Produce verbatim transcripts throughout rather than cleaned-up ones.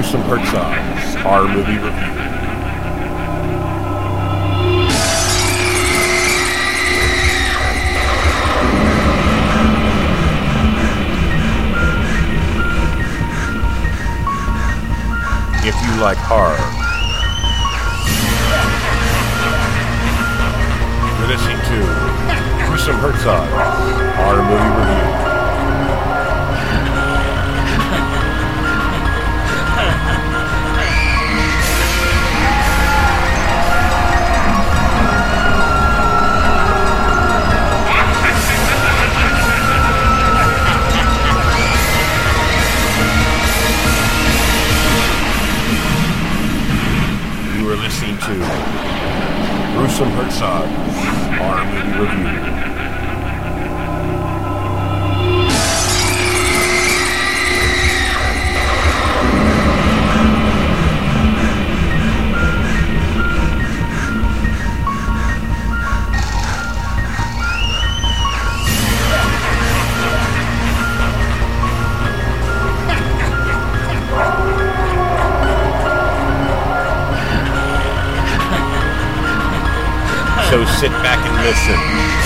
Gruesome Herzog's Horror Movie Review. If you like horror, you're listening to Gruesome Herzog's Horror Movie Review. You are listening to Gruesome Herzog's Horror Movie Review. So sit back and listen.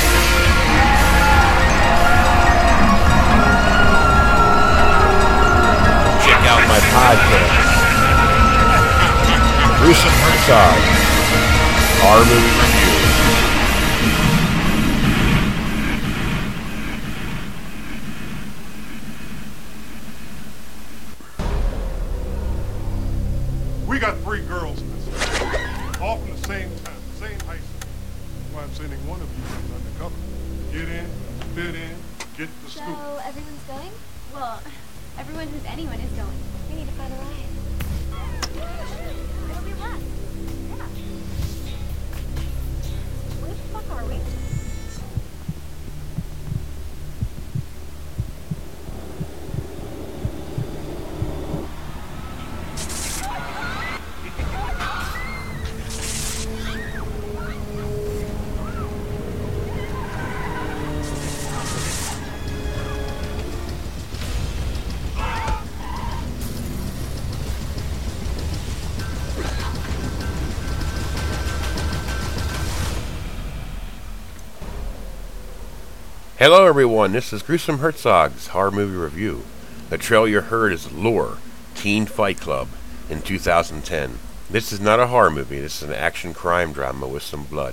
Check out my podcast, Gruesome Herzog, Horror Movie Review. We got three girls in this, all from the same town, same high school. That's why I'm sending one of you undercover. Get in, fit in, get to So, school. everyone's going? Well, everyone who's anyone is going. We need to find a ride. It'll be less. Yeah. Where the fuck are we? Hello everyone, this is Gruesome Herzog's Horror Movie Review. The trailer you heard is Lure, Teen Fight Club, in two thousand ten. This is not a horror movie, this is an action crime drama with some blood.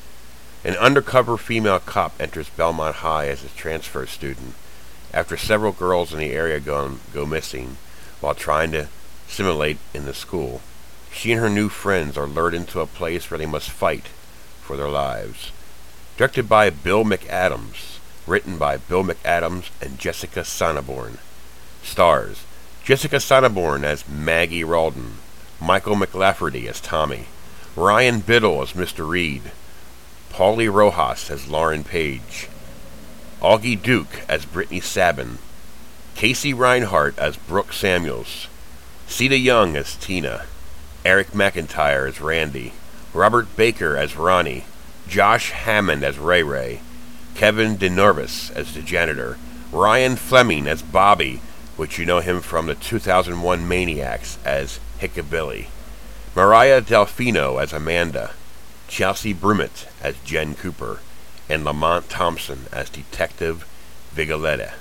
An undercover female cop enters Belmont High as a transfer student after several girls in the area go, go missing while trying to assimilate in the school. She and her new friends are lured into a place where they must fight for their lives. Directed by Bill McAdams. Written by Bill McAdams and Jessica Sonneborn. Stars Jessica Sonneborn as Maggie Ralden, Michael McLafferty as Tommy, Ryan Biddle as Mister Reed, Paulie Rojas as Lauren Page, Augie Duke as Brittany Sabin, Casey Reinhardt as Brooke Samuels, Sita Young as Tina, Eric McIntyre as Randy, Robert Baker as Ronnie, Josh Hammond as Ray Ray, Kevin DeNorvis as the janitor, Ryan Fleming as Bobby, which you know him from the two thousand one Maniacs as Hickabilly, Mariah Delfino as Amanda, Chelsea Brummett as Jen Cooper, and Lamont Thompson as Detective Vigiletta.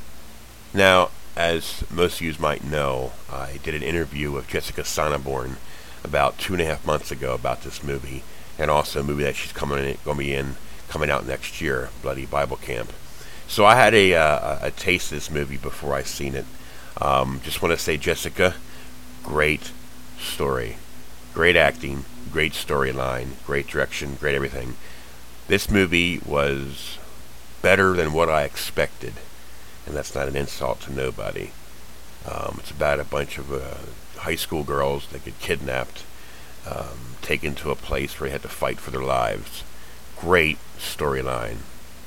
Now, as most of you might know, I did an interview with Jessica Sonneborn about two and a half months ago about this movie, and also a movie that she's coming in, going to be in coming out next year, Bloody Bible Camp. So I had a uh, a taste of this movie before I seen it. Um, just want to say, Jessica, great story, great acting, great storyline, great direction, great everything. This movie was better than what I expected, and that's not an insult to nobody. Um, it's about a bunch of uh, high school girls that get kidnapped, um, taken to a place where they had to fight for their lives. Great storyline,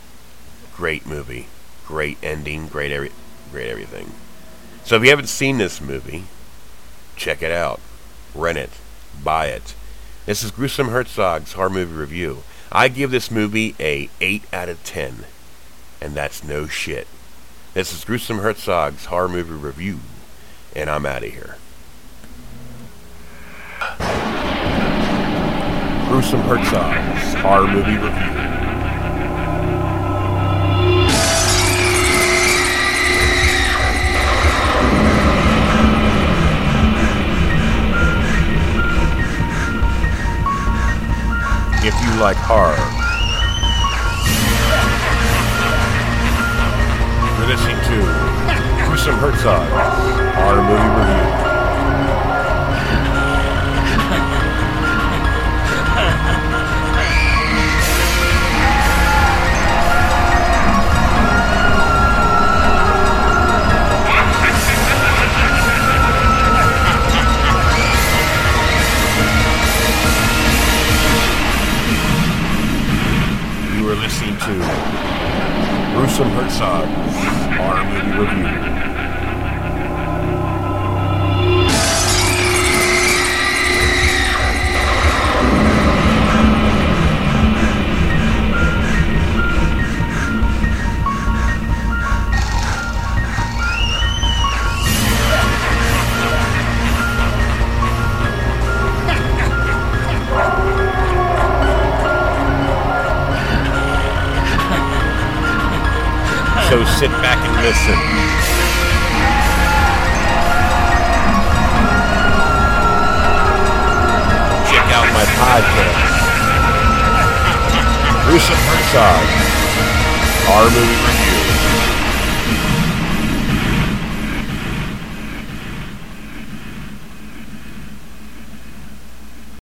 great movie, great ending, great every, great everything. So if you haven't seen this movie, check it out, rent it, buy it. This is Gruesome Herzog's Horror Movie Review. I give this movie a eight out of ten, and that's no shit. This is Gruesome Herzog's Horror Movie Review, and I'm out of here. Gruesome Herzog's Horror Movie Review. If you like horror, you're listening to Gruesome Herzog's Horror Movie Review. You are listening to Gruesome Herzog's Horror Movie Review. So sit back and listen. Check out my podcast, Gruesome Herzog, Horror Movie Review.